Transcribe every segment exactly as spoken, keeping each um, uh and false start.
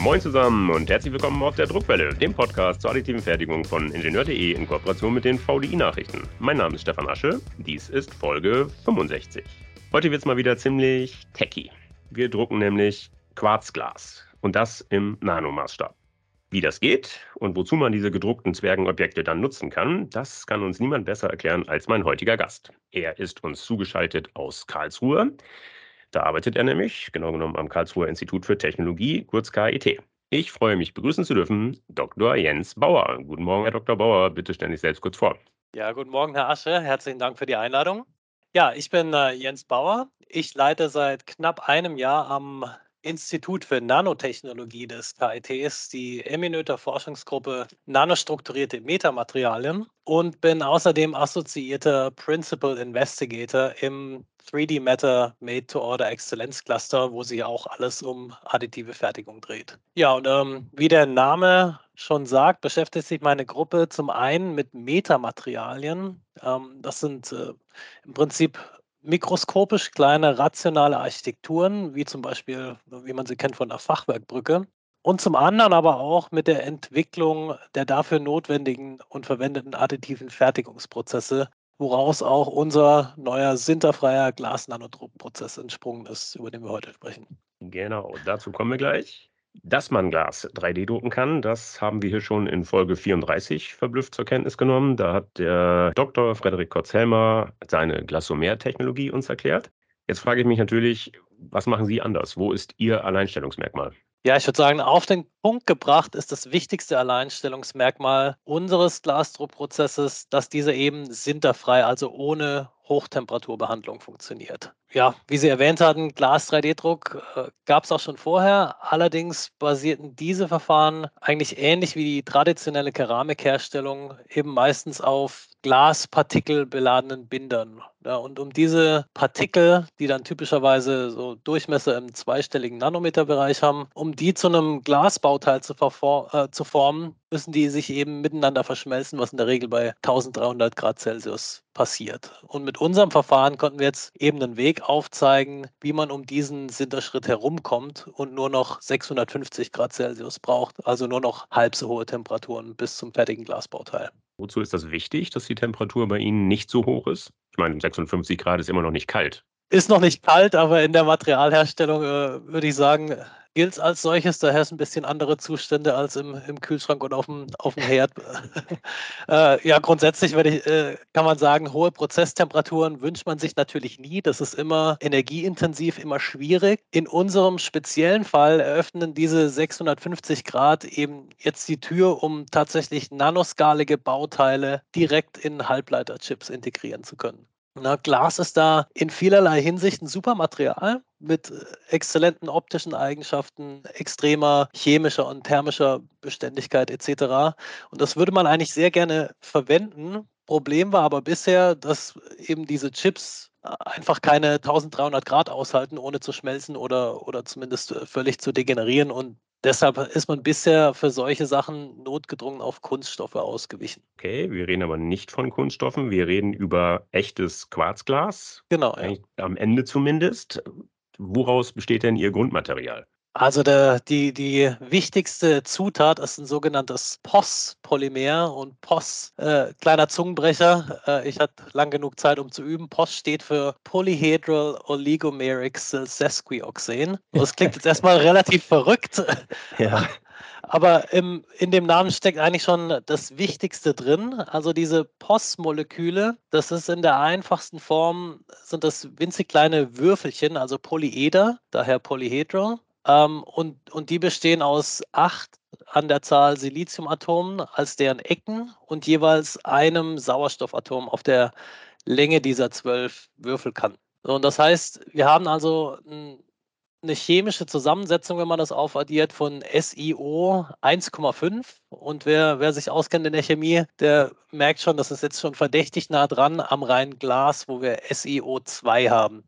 Moin zusammen und herzlich willkommen auf der Druckwelle, dem Podcast zur additiven Fertigung von Ingenieur punkt de in Kooperation mit den V D I-Nachrichten. Mein Name ist Stefan Asche, dies ist Folge fünfundsechzig. Heute wird es mal wieder ziemlich techy. Wir drucken nämlich Quarzglas und das im Nanomaßstab. Wie das geht und wozu man diese gedruckten Zwergenobjekte dann nutzen kann, das kann uns niemand besser erklären als mein heutiger Gast. Er ist uns zugeschaltet aus Karlsruhe. Da arbeitet er nämlich, genau genommen am Karlsruher Institut für Technologie, kurz K I T. Ich freue mich, begrüßen zu dürfen Doktor Jens Bauer. Guten Morgen, Herr Doktor Bauer. Bitte stellen Sie sich selbst kurz vor. Ja, guten Morgen, Herr Asche. Herzlichen Dank für die Einladung. Ja, ich bin äh, Jens Bauer. Ich leite seit knapp einem Jahr am Institut für Nanotechnologie des K I Ts die Eminöter Forschungsgruppe Nanostrukturierte Metamaterialien und bin außerdem assoziierter Principal Investigator im drei D Matter Made-to-Order Exzellenzcluster, wo sich auch alles um additive Fertigung dreht. Ja, und ähm, wie der Name schon sagt, beschäftigt sich meine Gruppe zum einen mit Metamaterialien. Ähm, das sind äh, im Prinzip mikroskopisch kleine rationale Architekturen, wie zum Beispiel, wie man sie kennt von der Fachwerkbrücke. Und zum anderen aber auch mit der Entwicklung der dafür notwendigen und verwendeten additiven Fertigungsprozesse, woraus auch unser neuer sinterfreier Glas-Nanodruckprozess entsprungen ist, über den wir heute sprechen. Genau, dazu kommen wir gleich. Dass man Glas drei D drucken kann, das haben wir hier schon in Folge vierunddreißig verblüfft zur Kenntnis genommen. Da hat der Doktor Frederik Kotzelmer seine Glasomer-Technologie uns erklärt. Jetzt frage ich mich natürlich, was machen Sie anders? Wo ist Ihr Alleinstellungsmerkmal? Ja, ich würde sagen, auf den Punkt gebracht ist das wichtigste Alleinstellungsmerkmal unseres Glasdruckprozesses, dass dieser eben sinterfrei, also ohne Hochtemperaturbehandlung funktioniert. Ja, wie Sie erwähnt hatten, Glas-drei D Druck äh, gab es auch schon vorher. Allerdings basierten diese Verfahren eigentlich ähnlich wie die traditionelle Keramikherstellung eben meistens auf glaspartikelbeladenen Bindern. Ja, und um diese Partikel, die dann typischerweise so Durchmesser im zweistelligen Nanometerbereich haben, um die zu einem Glasbauteil zu, äh, zu formen, müssen die sich eben miteinander verschmelzen, was in der Regel bei eintausenddreihundert Grad Celsius passiert. Und mit unserem Verfahren konnten wir jetzt eben einen Weg aufzeigen, wie man um diesen Sinterschritt herumkommt und nur noch sechshundertfünfzig Grad Celsius braucht, also nur noch halb so hohe Temperaturen bis zum fertigen Glasbauteil. Wozu ist das wichtig, dass die Temperatur bei Ihnen nicht so hoch ist? Ich meine, sechsundfünfzig Grad ist immer noch nicht kalt. Ist noch nicht kalt, aber in der Materialherstellung äh, würde ich sagen, gilt es als solches. Daher ist ein bisschen andere Zustände als im, im Kühlschrank und auf dem, auf dem Herd. äh, ja, grundsätzlich würde ich, äh, kann man sagen, hohe Prozesstemperaturen wünscht man sich natürlich nie. Das ist immer energieintensiv, immer schwierig. In unserem speziellen Fall eröffnen diese sechshundertfünfzig Grad eben jetzt die Tür, um tatsächlich nanoskalige Bauteile direkt in Halbleiterchips integrieren zu können. Na, Glas ist da in vielerlei Hinsicht ein super Material mit äh, exzellenten optischen Eigenschaften, extremer chemischer und thermischer Beständigkeit et cetera. Und das würde man eigentlich sehr gerne verwenden. Problem war aber bisher, dass eben diese Chips äh, einfach keine eintausenddreihundert Grad aushalten, ohne zu schmelzen oder, oder zumindest äh, völlig zu degenerieren. Und deshalb ist man bisher für solche Sachen notgedrungen auf Kunststoffe ausgewichen. Okay, wir reden aber nicht von Kunststoffen, wir reden über echtes Quarzglas, Genau, ja. eigentlich am Ende zumindest. Woraus besteht denn Ihr Grundmaterial? Also der, die, die wichtigste Zutat ist ein sogenanntes P O S-Polymer und P O S, äh, kleiner Zungenbrecher, äh, ich hatte lang genug Zeit, um zu üben. P O S steht für Polyhedral Oligomeric Sesquioxane. Das klingt jetzt erstmal relativ verrückt, Ja. aber im, in dem Namen steckt eigentlich schon das Wichtigste drin. Also diese P O S-Moleküle, das ist in der einfachsten Form, sind das winzig kleine Würfelchen, also Polyeder, daher Polyhedral. Ähm, und, und die bestehen aus acht an der Zahl Siliziumatomen als deren Ecken und jeweils einem Sauerstoffatom auf der Länge dieser zwölf Würfelkanten. So, und das heißt, wir haben also ein, eine chemische Zusammensetzung, wenn man das aufaddiert, von S i O eins Komma fünf. Und wer, wer sich auskennt in der Chemie, der merkt schon, das ist jetzt schon verdächtig nah dran am reinen Glas, wo wir S i O zwei haben.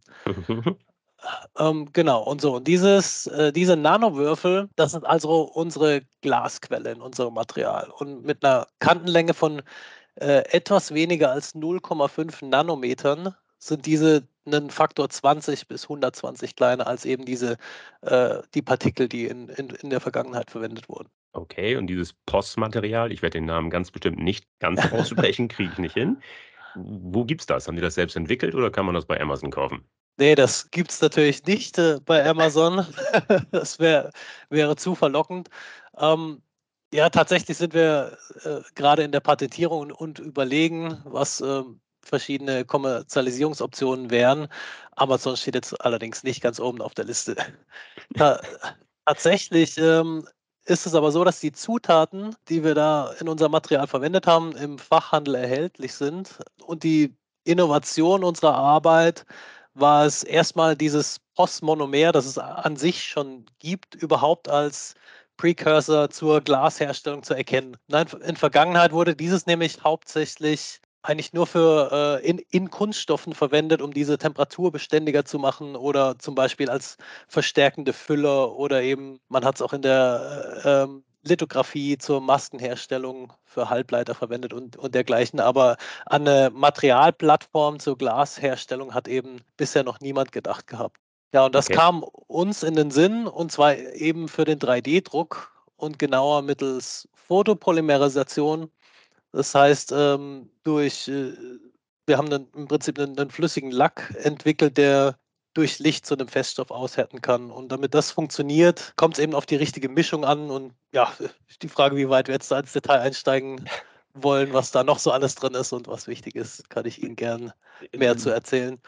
Ähm, genau, und so. Und dieses, äh, diese Nanowürfel, das sind also unsere Glasquelle in unserem Material. Und mit einer Kantenlänge von äh, etwas weniger als null Komma fünf Nanometern sind diese einen Faktor zwanzig bis hundertzwanzig kleiner als eben diese äh, die Partikel, die in in in der Vergangenheit verwendet wurden. Okay, und dieses P O S-Material, ich werde den Namen ganz bestimmt nicht ganz aussprechen, kriege ich nicht hin. Wo gibt's das? Haben die das selbst entwickelt oder kann man das bei Amazon kaufen? Ne, das gibt's natürlich nicht, äh, bei Amazon. Das wär wäre zu verlockend. Ähm, ja, tatsächlich sind wir, äh, grade in der Patentierung und und überlegen, was, ähm, verschiedene Kommerzialisierungsoptionen wären. Amazon steht jetzt allerdings nicht ganz oben auf der Liste. Ta tatsächlich, ähm, ist es aber so, dass die Zutaten, die wir da in unserem Material verwendet haben, im Fachhandel erhältlich sind. Und die Innovation unserer Arbeit war es erstmal dieses P O S-Monomer, das es a an sich schon gibt, überhaupt als Precursor zur Glasherstellung zu erkennen. Nein, in Vergangenheit wurde dieses nämlich hauptsächlich eigentlich nur für, äh in in Kunststoffen verwendet, um diese temperaturbeständiger zu machen oder zum Beispiel als verstärkende Füller oder eben man hat's auch in der, äh, ähm, Lithografie zur Maskenherstellung für Halbleiter verwendet und und dergleichen. Aber an 'ne Materialplattform zur Glasherstellung hat eben bisher noch niemand gedacht gehabt. Ja, und das Okay. kam uns in den Sinn, und zwar eben für den drei D-Druck und genauer mittels Photopolymerisation. Das heißt, ähm, durch, äh wir haben dann im Prinzip 'nen 'nen flüssigen Lack entwickelt, der durch Licht zu 'nem Feststoff aushärten kann. Und damit das funktioniert, kommt's eben auf die richtige Mischung an und ja, ist die Frage, wie weit wir jetzt da ins Detail einsteigen wollen, was da noch so alles drin ist und was wichtig ist, kann ich Ihnen gern mehr zu erzählen.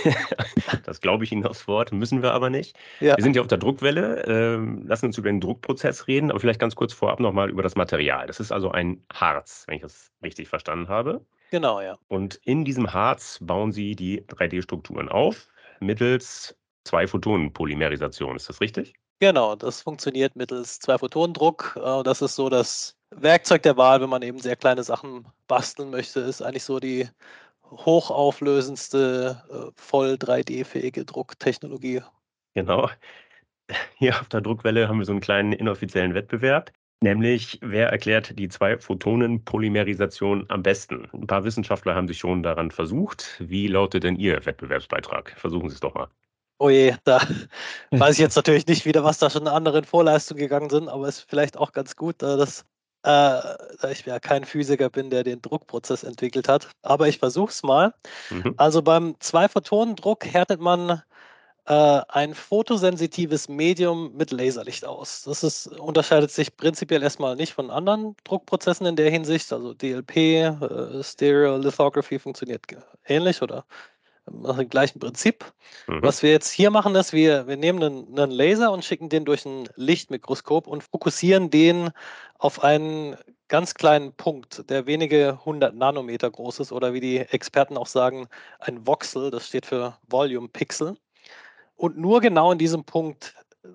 Das glaube ich Ihnen aufs Wort, müssen wir aber nicht. Ja. Wir sind ja auf der Druckwelle, ähm, lassen uns über den Druckprozess reden, aber vielleicht ganz kurz vorab noch mal über das Material. Das ist also ein Harz, wenn ich das richtig verstanden habe. Genau, ja. Und in diesem Harz bauen Sie die drei D-Strukturen auf mittels Zwei-Photonen-Polymerisation. Ist das richtig? Genau, das funktioniert mittels Zwei-Photonen-Druck. Äh, das ist so das Werkzeug der Wahl, wenn man eben sehr kleine Sachen basteln möchte. Ist eigentlich so die hochauflösendste, äh, voll drei D-fähige Drucktechnologie. Genau. Hier auf der Druckwelle haben wir so 'n kleinen inoffiziellen Wettbewerb, nämlich wer erklärt die Zwei-Photonen-Polymerisation am besten? 'N paar Wissenschaftler haben sich schon daran versucht. Wie lautet denn Ihr Wettbewerbsbeitrag? Versuchen Sie's doch mal. Oh je, da weiß ich jetzt natürlich nicht wieder, was da schon andere in Vorleistung gegangen sind, aber ist vielleicht auch ganz gut, da das äh, da ich ja kein Physiker bin, der den Druckprozess entwickelt hat. Aber ich versuche es mal. Mhm. Also, beim Zwei-Photonen-Druck härtet man, äh, ein photosensitives Medium mit Laserlicht aus. Das ist unterscheidet sich prinzipiell erst mal nicht von anderen Druckprozessen in der Hinsicht. Also, D L P, äh, Stereolithography funktioniert g ähnlich oder nach dem gleichen Prinzip. Mhm. Was wir jetzt hier machen, ist, wir wir nehmen 'nen 'nen Laser und schicken den durch 'n Lichtmikroskop und fokussieren den auf einen ganz kleinen Punkt, der wenige hundert Nanometer groß ist oder wie die Experten auch sagen, ein Voxel, das steht für Volume Pixel. Und nur genau in diesem Punkt,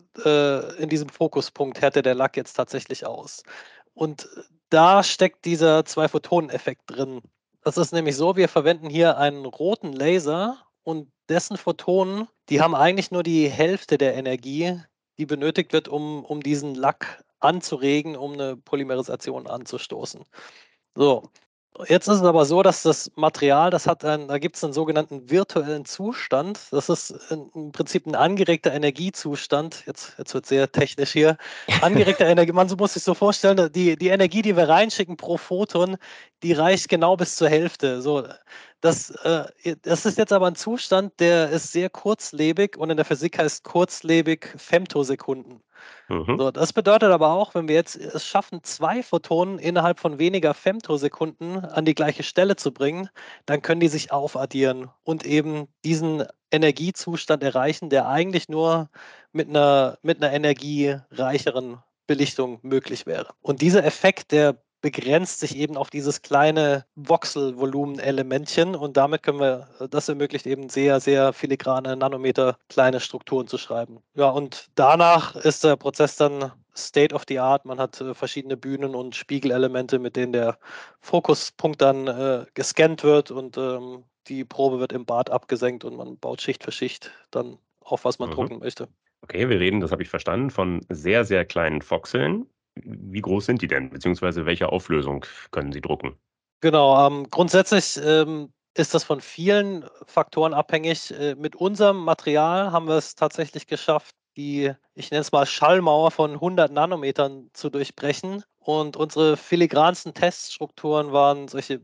äh in diesem Fokuspunkt härtet der Lack jetzt tatsächlich aus. Und da steckt dieser Zwei-Photonen-Effekt drin. Das ist nämlich so, wir verwenden hier einen roten Laser und dessen Photonen, die haben eigentlich nur die Hälfte der Energie, die benötigt wird, um um diesen Lack anzuregen, um 'ne Polymerisation anzustoßen. So, jetzt ist es aber so, dass das Material, das hat ein da gibt's 'nen sogenannten virtuellen Zustand. Das ist im im Prinzip 'n angeregter Energiezustand. Jetzt jetzt wird's sehr technisch hier. Angeregter Energie man so muss sich so vorstellen, die die Energie, die wir reinschicken pro Photon, die reicht genau bis zur Hälfte. So, das, äh das ist jetzt aber 'n Zustand, der ist sehr kurzlebig und in der Physik heißt kurzlebig Femtosekunden. Mhm. So, das bedeutet aber auch, wenn wir jetzt es schaffen, zwei Photonen innerhalb von weniger Femtosekunden an die gleiche Stelle zu bringen, dann können die sich aufaddieren und eben diesen Energiezustand erreichen, der eigentlich nur mit 'ner mit 'ner energiereicheren Belichtung möglich wäre. Und dieser Effekt, der begrenzt sich eben auf dieses kleine Voxelvolumenelementchen und damit können wir das ermöglicht eben sehr, sehr filigrane, nanometerkleine Strukturen zu schreiben. Ja, und danach ist der Prozess dann State of the Art. Man hat, äh, verschiedene Bühnen und Spiegelelemente, mit denen der Fokuspunkt dann, äh, gescannt wird und, ähm, die Probe wird im Bad abgesenkt und man baut Schicht für Schicht dann auf, was man Mhm. drucken möchte. Okay, wir reden, das habe ich verstanden, von sehr, sehr kleinen Voxeln. Wie groß sind die denn, beziehungsweise welche Auflösung können sie drucken? Genau, ähm, grundsätzlich, ähm ist das von vielen Faktoren abhängig. Äh, mit unserem Material haben wir es tatsächlich geschafft, die, ich nenne es mal Schallmauer von hundert Nanometern zu durchbrechen. Und unsere filigransten Teststrukturen waren solche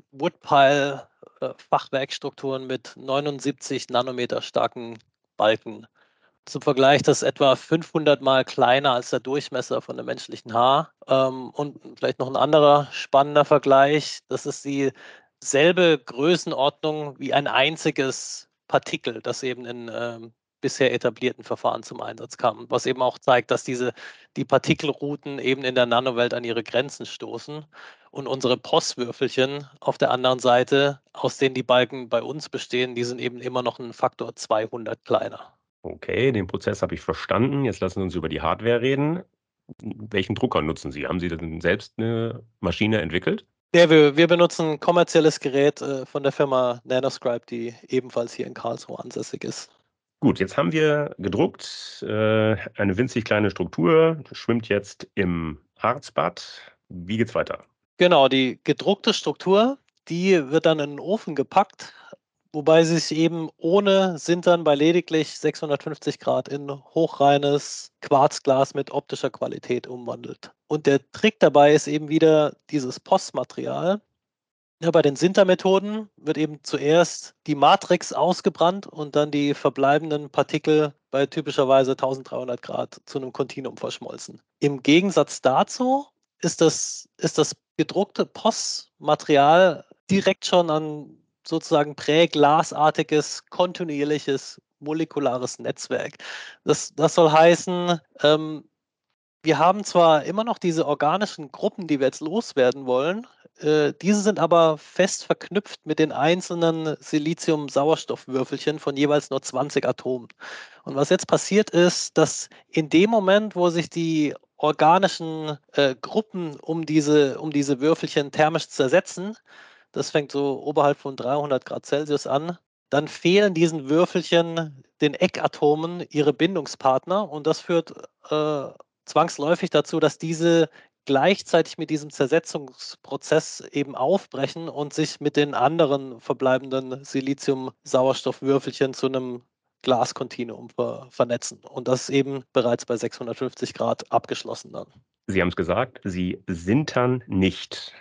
Woodpile-Fachwerkstrukturen mit neunundsiebzig Nanometer starken Balken. Zum Vergleich, das ist etwa fünfhundert Mal kleiner als der Durchmesser von einem menschlichen Haar. Ähm, und vielleicht noch ein anderer spannender Vergleich, das ist dieselbe Größenordnung wie ein einziges Partikel, das eben in ähm, bisher etablierten Verfahren zum Einsatz kam. Was eben auch zeigt, dass diese, die Partikelrouten eben in der Nanowelt an ihre Grenzen stoßen. Und unsere P O S-Würfelchen auf der anderen Seite, aus denen die Balken bei uns bestehen, die sind eben immer noch ein Faktor zweihundert kleiner. Okay, den Prozess habe ich verstanden. Jetzt lassen Sie uns über die Hardware reden. Welchen Drucker nutzen Sie? Haben Sie denn selbst eine Maschine entwickelt? Ja, wir, wir benutzen ein kommerzielles Gerät äh, von der Firma Nanoscribe, die ebenfalls hier in Karlsruhe ansässig ist. Gut, jetzt haben wir gedruckt, äh, eine winzig kleine Struktur, schwimmt jetzt im Harzbad. Wie geht's weiter? Genau, die gedruckte Struktur, die wird dann in den Ofen gepackt, wobei sie sich eben ohne Sintern bei lediglich sechshundertfünfzig Grad in hochreines Quarzglas mit optischer Qualität umwandelt. Und der Trick dabei ist eben wieder dieses Postmaterial. Ja, bei den Sintermethoden wird eben zuerst die Matrix ausgebrannt und dann die verbleibenden Partikel bei typischerweise eintausenddreihundert Grad zu einem Kontinuum verschmolzen. Im Gegensatz dazu ist das, ist das gedruckte Postmaterial direkt schon an sozusagen präglasartiges, kontinuierliches molekulares Netzwerk. Das, das soll heißen, ähm, wir haben zwar immer noch diese organischen Gruppen, die wir jetzt loswerden wollen, äh, diese sind aber fest verknüpft mit den einzelnen Silizium-Sauerstoffwürfelchen von jeweils nur zwanzig Atomen. Und was jetzt passiert ist, dass in dem Moment, wo sich die organischen äh, Gruppen um diese, um diese Würfelchen thermisch zersetzen, das fängt so oberhalb von dreihundert Grad Celsius an, dann fehlen diesen Würfelchen, den Eckatomen, ihre Bindungspartner und das führt äh, zwangsläufig dazu, dass diese gleichzeitig mit diesem Zersetzungsprozess eben aufbrechen und sich mit den anderen verbleibenden Silizium-Sauerstoffwürfelchen zu einem Glaskontinuum ver vernetzen. Und das ist eben bereits bei sechshundertfünfzig Grad abgeschlossen dann. Sie haben es gesagt, Sie sintern nicht.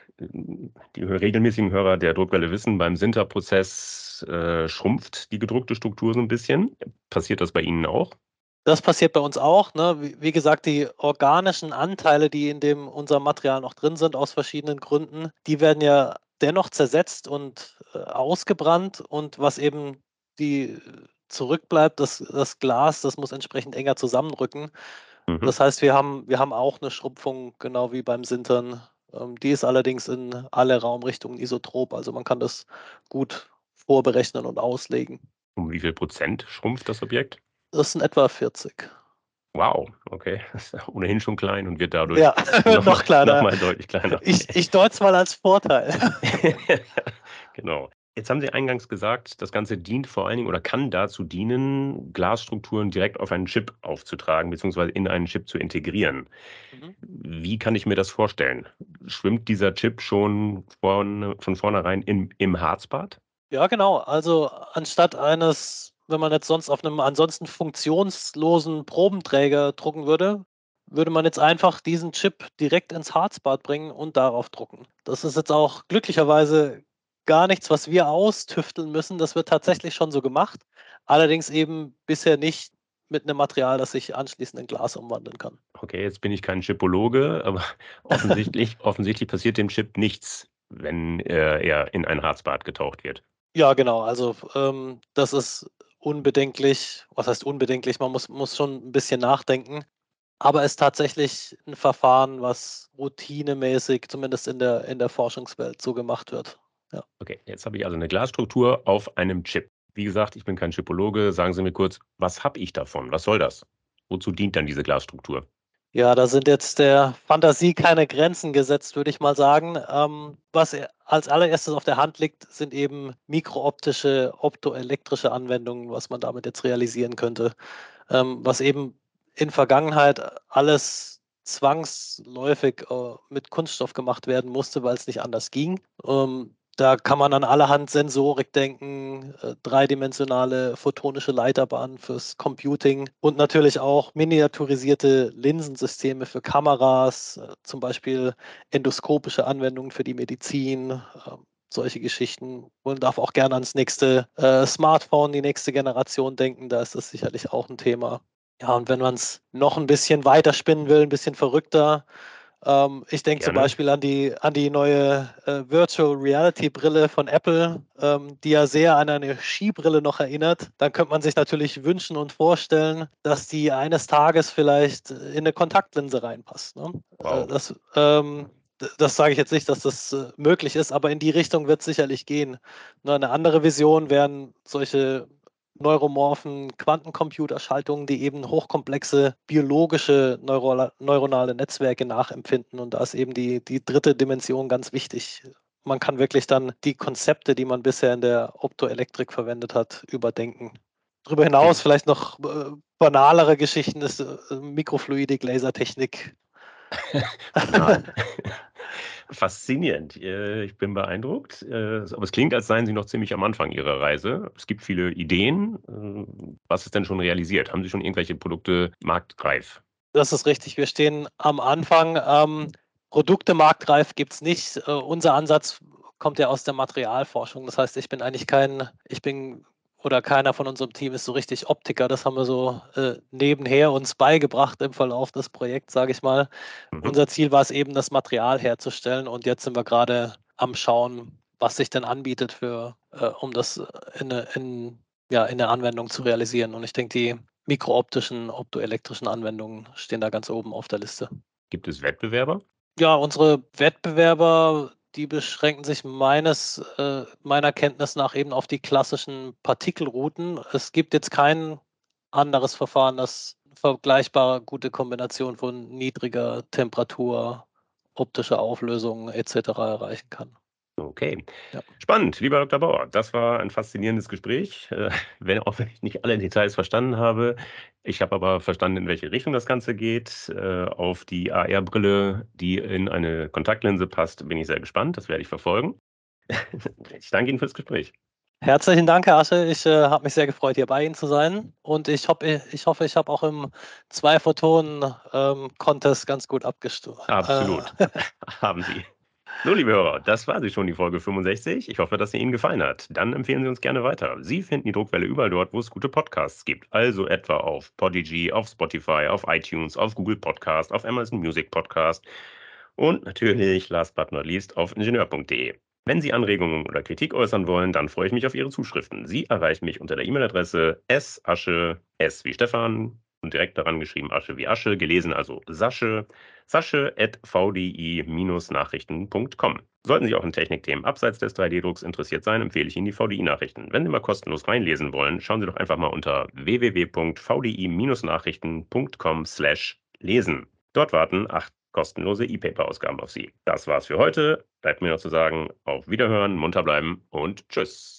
Die regelmäßigen Hörer der Druckwelle wissen, beim Sinterprozess äh, schrumpft die gedruckte Struktur so ein bisschen. Passiert das bei Ihnen auch? Das passiert bei uns auch. Ne? Wie, wie gesagt, die organischen Anteile, die in dem unserem Material noch drin sind, aus verschiedenen Gründen, die werden ja dennoch zersetzt und äh, ausgebrannt. Und was eben die zurückbleibt, das, das Glas, das muss entsprechend enger zusammenrücken. Mhm. Das heißt, wir haben, wir haben auch eine Schrumpfung, genau wie beim Sintern. Ähm, die ist allerdings in alle Raumrichtungen isotrop. Also man kann das gut vorberechnen und auslegen. Um wie viel Prozent schrumpft das Objekt? Das sind etwa vierzig. Wow, okay. Das ist ja ohnehin schon klein und wird dadurch Ja, nochmal noch kleiner. noch mal deutlich kleiner. Ich, ich deute es mal als Vorteil. Genau. Jetzt haben Sie eingangs gesagt, das Ganze dient vor allen Dingen oder kann dazu dienen, Glasstrukturen direkt auf einen Chip aufzutragen, beziehungsweise in einen Chip zu integrieren. Mhm. Wie kann ich mir das vorstellen? Schwimmt dieser Chip schon von, von vornherein im, im Harzbad? Ja, genau. Also anstatt eines, wenn man jetzt sonst auf einem ansonsten funktionslosen Probenträger drucken würde, würde man jetzt einfach diesen Chip direkt ins Harzbad bringen und darauf drucken. Das ist jetzt auch glücklicherweise gar nichts, was wir austüfteln müssen. Das wird tatsächlich schon so gemacht. Allerdings eben bisher nicht mit einem Material, das sich anschließend in Glas umwandeln kann. Okay, jetzt bin ich kein Chipologe, aber offensichtlich, offensichtlich passiert dem Chip nichts, wenn äh, er in ein Harzbad getaucht wird. Ja, genau. Also ähm, das ist unbedenklich. Was heißt unbedenklich? Man muss, muss schon ein bisschen nachdenken. Aber ist tatsächlich ein Verfahren, was routinemäßig, zumindest in der, in der Forschungswelt, so gemacht wird. Ja. Okay, jetzt habe ich also eine Glasstruktur auf einem Chip. Wie gesagt, ich bin kein Chipologe. Sagen Sie mir kurz, was habe ich davon? Was soll das? Wozu dient dann diese Glasstruktur? Ja, da sind jetzt der Fantasie keine Grenzen gesetzt, würde ich mal sagen. Ähm, was e- als allererstes auf der Hand liegt, sind eben mikrooptische, optoelektrische Anwendungen, was man damit jetzt realisieren könnte. Ähm, was eben in Vergangenheit alles zwangsläufig äh, mit Kunststoff gemacht werden musste, weil es nicht anders ging. Ähm, Da kann man an allerhand Sensorik denken, äh, dreidimensionale photonische Leiterbahnen fürs Computing und natürlich auch miniaturisierte Linsensysteme für Kameras, äh, zum Beispiel endoskopische Anwendungen für die Medizin, äh, solche Geschichten. Man darf auch gerne ans nächste äh, Smartphone, die nächste Generation denken, da ist das sicherlich auch ein Thema. Ja, und wenn man es noch ein bisschen weiter spinnen will, ein bisschen verrückter, ähm, ich denke zum Gerne. Beispiel an die, an die neue äh, Virtual Reality Brille von Apple, ähm, die ja sehr an eine Skibrille noch erinnert. Dann könnte man sich natürlich wünschen und vorstellen, dass die eines Tages vielleicht in eine Kontaktlinse reinpasst. Ne? Äh, Wow. das ähm, d- das sage ich jetzt nicht, dass das äh, möglich ist, aber in die Richtung wird es sicherlich gehen. Ne, eine andere Vision wären solche neuromorphen Quantencomputerschaltungen, die eben hochkomplexe biologische neuro neuronale Netzwerke nachempfinden. Und da ist eben die, die dritte Dimension ganz wichtig. Man kann wirklich dann die Konzepte, die man bisher in der Optoelektrik verwendet hat, überdenken. Darüber hinaus vielleicht noch äh, banalere Geschichten ist äh, Mikrofluidik, Lasertechnik. Banal. Faszinierend. Äh, Ich bin beeindruckt. Äh, Aber es klingt, als seien Sie noch ziemlich am Anfang Ihrer Reise. Es gibt viele Ideen. Äh, Was ist denn schon realisiert? Haben Sie schon irgendwelche Produkte marktreif? Das ist richtig. Wir stehen am Anfang. Ähm, Produkte marktreif gibt es nicht. Äh, unser Ansatz kommt ja aus der Materialforschung. Das heißt, ich bin eigentlich kein, ich bin oder keiner von unserem Team ist so richtig Optiker. Das haben wir so äh, nebenher uns beigebracht im Verlauf des Projekts, sage ich mal. Mhm. Unser Ziel war es eben, das Material herzustellen. Und jetzt sind wir gerade am Schauen, was sich denn anbietet für, äh, um das in, eine- in, ja, in der Anwendung zu realisieren. Und ich denke, die mikrooptischen, optoelektrischen Anwendungen stehen da ganz oben auf der Liste. Gibt es Wettbewerber? Ja, unsere Wettbewerber, die beschränken sich meines, äh, meiner Kenntnis nach eben auf die klassischen Partikelrouten. Es gibt jetzt kein anderes Verfahren, das vergleichbare gute Kombination von niedriger Temperatur, optischer Auflösung et cetera erreichen kann. Okay. Ja. Spannend, lieber Doktor Bauer. Das war ein faszinierendes Gespräch, äh, wenn auch wenn ich nicht alle Details verstanden habe. Ich habe aber verstanden, in welche Richtung das Ganze geht. Äh, Auf die A R-Brille, die in eine Kontaktlinse passt, bin ich sehr gespannt. Das werde ich verfolgen. Ich danke Ihnen fürs Gespräch. Herzlichen Dank, Herr Asche. Ich äh, habe mich sehr gefreut, hier bei Ihnen zu sein. Und ich, hopp, ich hoffe, ich habe auch im Zwei-Photonen-Contest ganz gut abgestoßen. Absolut. Äh, Haben Sie. So, liebe Hörer, das war sie schon, die Folge fünfundsechzig. Ich hoffe, dass sie Ihnen gefallen hat. Dann empfehlen Sie uns gerne weiter. Sie finden die Druckwelle überall dort, wo es gute Podcasts gibt. Also etwa auf Podigy, auf Spotify, auf iTunes, auf Google Podcast, auf Amazon Music Podcast und natürlich, last but not least, auf ingenieur punkt de. Wenn Sie Anregungen oder Kritik äußern wollen, dann freue ich mich auf Ihre Zuschriften. Sie erreichen mich unter der E-Mail-Adresse sasche, s wie Stefan und direkt daran geschrieben Asche wie Asche, gelesen also Sasche, sasche at v d i Nachrichten punkt com. Sollten Sie auch in Technikthemen abseits des drei D-Drucks interessiert sein, empfehle ich Ihnen die V D I-Nachrichten. Wenn Sie mal kostenlos reinlesen wollen, schauen Sie doch einfach mal unter w w w punkt v d i Nachrichten punkt com slash lesen. Dort warten acht kostenlose E-Paper-Ausgaben auf Sie. Das war's für heute. Bleibt mir noch zu sagen, auf Wiederhören, munter bleiben und tschüss.